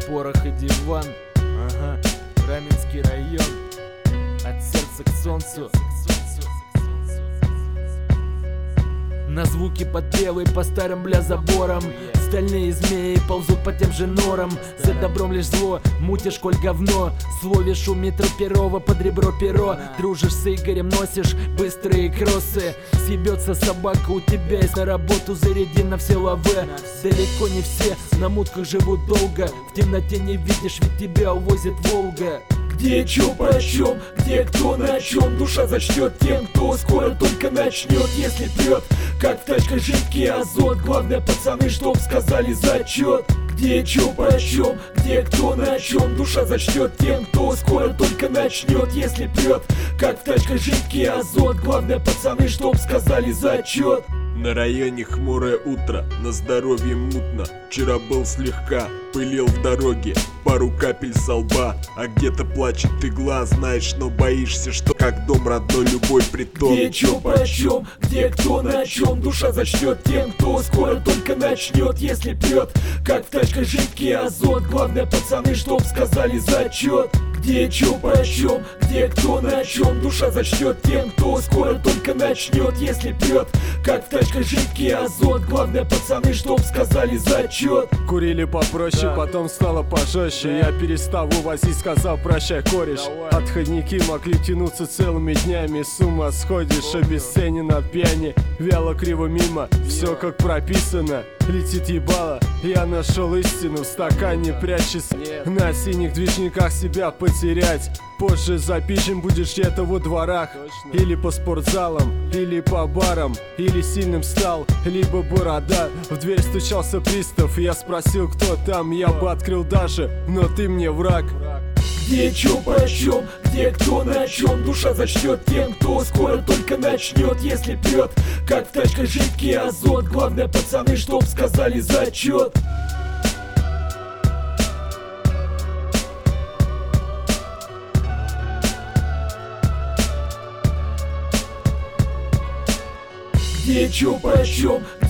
порох и диван. Ага, Раменский район, от сердца к солнцу. На звуки подпевы по старым заборам. Стальные змеи ползут по тем же норам. За добром лишь зло, мутишь, коль говно. Слове шумит Перова под ребро перо. Дружишь с Игорем, носишь быстрые кроссы. Съебется собака, у тебя есть на работу. Заряди на все лаве. Далеко не все на мутках живут долго. В темноте не видишь, ведь тебя увозит Волга. Где чё почем, где кто на чем. Душа зачтет тем, кто скоро только начнет. Если прет, как в тачках жидкий азот. Главное, пацаны, чтоб сказали зачет. Где чё почем, где кто на чем. Душа зачтет тем, кто скоро только начнет. Если прет, как в тачках жидкий азот. Главное, пацаны, чтоб сказали зачет. На районе хмурое утро, на здоровье мутно. Вчера был слегка, пылил в дороге, пару капель со лба. А где-то плачет игла, знаешь, но боишься, что как дом родной любой притон. Где чё почем, где кто на чем. Душа зачтет тем, кто скоро только начнет. Если прет, как в тачках жидкий азот. Главное, пацаны, чтоб сказали зачет. Где чё почем, где кто на чем. Душа зачтет тем, кто скоро только начнет. Если прет, как в тачках жидкий азот. Главное, пацаны, чтоб сказали зачет. Курили попроще, потом стало пожестче. Я перестал увозить, сказал прощай, кореш. Отходники могли тянуться целыми днями. С ума сходишь, обесценен от пьяни. Вяло криво мимо, все как прописано. Летит ебало, я нашел истину. В стакане прячась, на синих движниках себя потерять. Позже запишем, будешь где-то во дворах. Или по спортзалам, или по барам. Или сильным стал, либо борода. В дверь стучался пристав, я спросил, кто там. Я бы открыл даже, но ты мне враг. Где чё почем, где кто на чем. Душа зачтет тем, кто скоро только начнет. Если прет, как в тачках жидкий азот. Главное, пацаны, чтоб сказали зачет. Где чё почем,